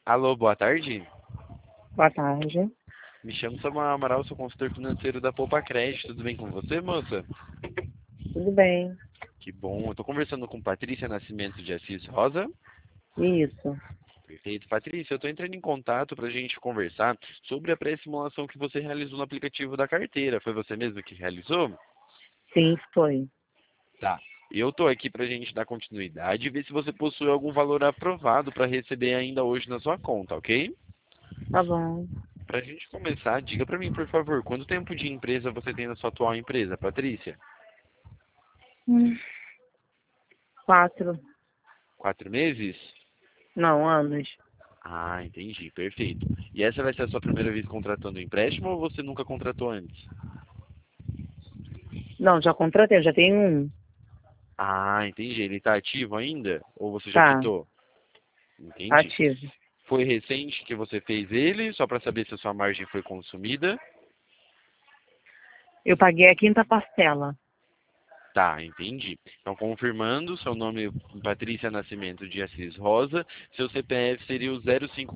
Alô, boa tarde. Boa tarde. Me chamo Samuel Amaral, sou consultor financeiro da Poupa Crédito. Tudo bem com você, moça? Tudo bem? Que bom. Eu tô conversando com Patrícia Nascimento de Assis Rosa. Isso. Perfeito. Patrícia, eu tô entrando em contato pra gente conversar sobre a pré-simulação que você realizou no aplicativo da carteira. Foi você mesmo que realizou? Sim, foi. Tá. Eu tô aqui pra gente dar continuidade e ver se você possui algum valor aprovado para receber ainda hoje na sua conta, ok? Tá bom. Pra gente começar, diga pra mim, por favor, quanto tempo de empresa você tem na sua atual empresa, Patrícia? Hum, 4. 4 meses? Não, anos. Ah, entendi, perfeito. E essa vai ser a sua primeira vez contratando um empréstimo ou você nunca contratou antes? Não, já contratei, já tenho um. Ah, entendi. Ele está ativo ainda? Ou você já Tá, quitou? Entendi. ativo. Foi recente que você fez ele, só para saber se a sua margem foi consumida? Eu paguei a quinta parcela. Tá, entendi. Então, confirmando, seu nome é Patrícia Nascimento de Assis Rosa, seu CPF seria o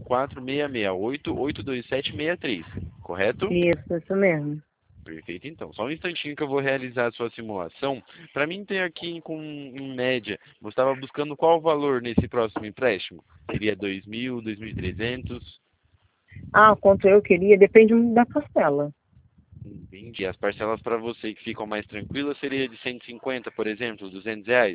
054668822763, correto? Isso mesmo. Perfeito, então. Só um instantinho que eu vou realizar a sua simulação. Para mim ter aqui com em média, você estava buscando qual valor nesse próximo empréstimo? Seria 2.000, 2.300? Ah, quanto eu queria, depende da parcela. Entendi. As parcelas para você que ficam mais tranquilas seria de 150, por exemplo, R$ 200?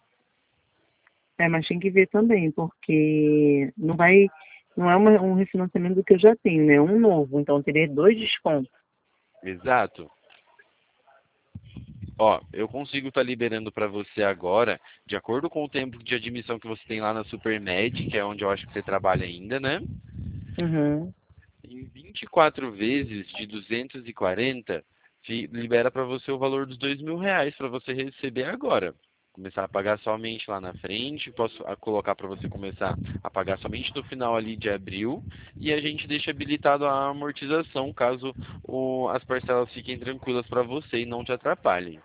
É, mas tem que ver também, porque não é um refinanciamento do que eu já tenho, né? É um novo, então eu teria 2 descontos. Exato. Ó, eu consigo estar liberando para você agora, de acordo com o tempo de admissão que você tem lá na Supermed, que é onde eu acho que você trabalha ainda, né? Uhum. Em 24 vezes de 240, libera para você o valor dos R$ 2.000 para você receber agora. Começar a pagar somente lá na frente, posso colocar para você começar a pagar somente no final ali de abril, e a gente deixa habilitado a amortização caso as parcelas fiquem tranquilas para você e não te atrapalhem.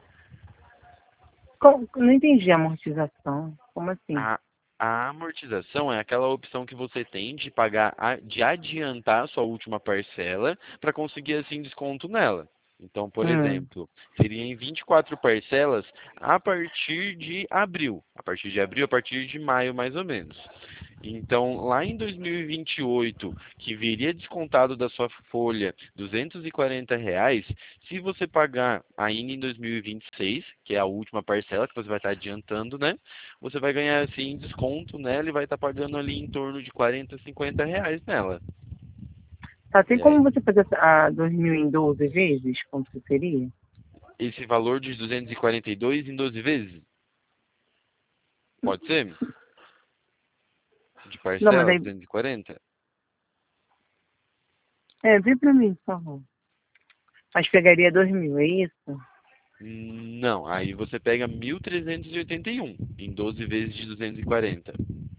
Não entendi a amortização. Como assim? A, a amortização é aquela opção que você tem de pagar, de adiantar a sua última parcela para conseguir assim desconto nela. Então, por Hum. exemplo, seria em 24 parcelas a partir de abril. A partir de abril, a partir de maio, mais ou menos. Então, lá em 2028, que viria descontado da sua folha R$ 240, se você pagar ainda em 2026, que é a última parcela que você vai estar adiantando, né? Você vai ganhar assim desconto nela e vai estar pagando ali em torno de R$ 40, R$ 50 nela. Tá, tem E aí, como você fazer a 2000 em 12 vezes? Como que seria? esse valor de 242 em 12 vezes, pode ser? De Não, mas parcela, aí. 240? Vê pra mim, por favor. Mas pegaria 2000, é isso? Não, aí você pega 1.381 em 12 vezes de 240.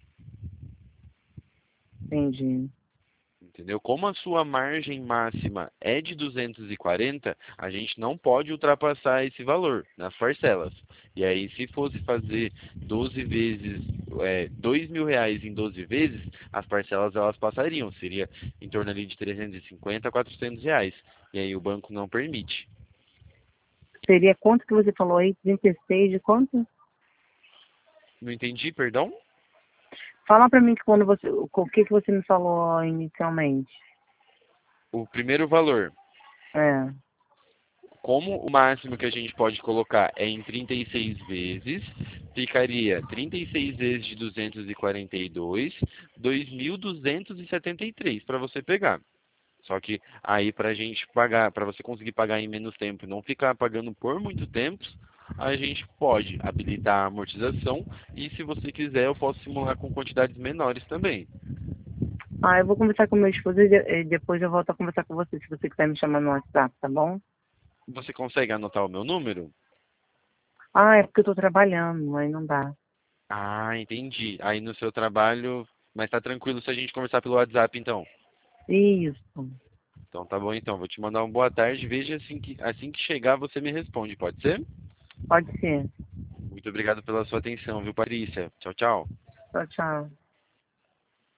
Entendi. Entendeu? Como a sua margem máxima é de 240, a gente não pode ultrapassar esse valor nas parcelas. E aí, se fosse fazer 12 vezes, R$ 2.000 em 12 vezes, as parcelas elas passariam. Seria em torno ali de 350 a R$ 400. E aí o banco não permite. Seria quanto que você falou aí? 36 de quanto? Não entendi, perdão? Fala pra mim que quando você. O que que você me falou inicialmente? O primeiro valor. É. Como o máximo que a gente pode colocar é em 36 vezes, ficaria 36 vezes de 242, 2.273 para você pegar. Só que aí para a gente pagar, para você conseguir pagar em menos tempo e não ficar pagando por muito tempo, a gente pode habilitar a amortização e se você quiser eu posso simular com quantidades menores também. Ah, eu vou conversar com meu esposo e depois eu volto a conversar com você, se você quiser me chamar no WhatsApp, tá bom? Você consegue anotar o meu número? Ah, é porque eu tô trabalhando, aí não dá. Ah, entendi. Aí no seu trabalho, mas tá tranquilo se a gente conversar pelo WhatsApp então. Isso. Então tá bom então, vou te mandar uma boa tarde. Veja assim que chegar você me responde, pode ser? Pode ser. Muito obrigado pela sua atenção, viu, Patrícia? Tchau, tchau. Tchau, tchau.